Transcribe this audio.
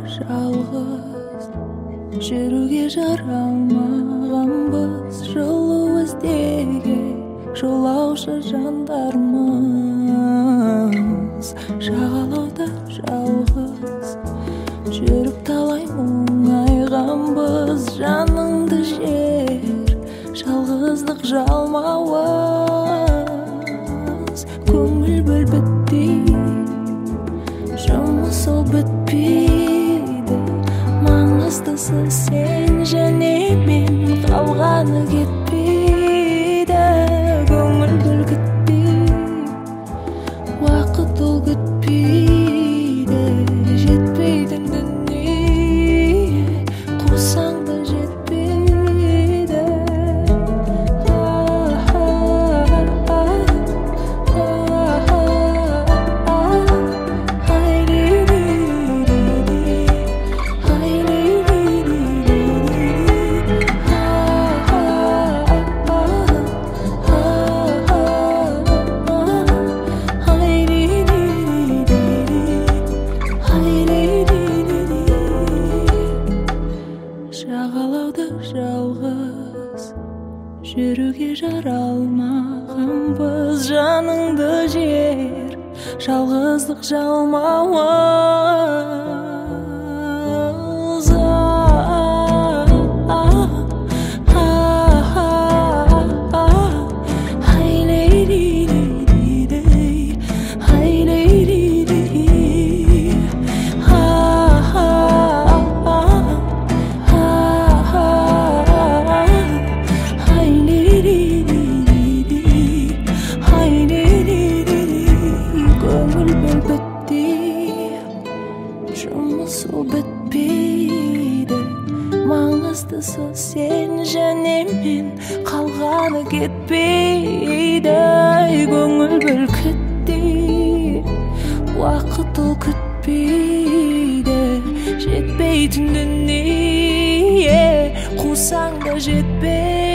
жалғыз жүруге жаралмағанбыз, жолы іздеуге жолаушы жандармыз. Жағалауда жалғыз жүріп талай мұңайғанбыз, жаныңды жер жалғыздық жалмауыз. Көңіл бөл бітпей, жұмыс ол бітпейді, маңыздысы сен және мен, қалғаны кетпейді. Көңіл бөл күтпей, уақыт ол күтпейді, жетпейтін дүние қусаң да жетпейді. Жағалауда жалғыз жүруге жаралмағанбыз, жаныңды жер жалғыздық жалмауыз. Жұмыс ол бітпейді, маңыздысы сен және мен, қалғаны кетпейді. Көңіл бөл күтпей, уақыт ол күтпейді, жетпейтін дүние қусаң да жетпейді.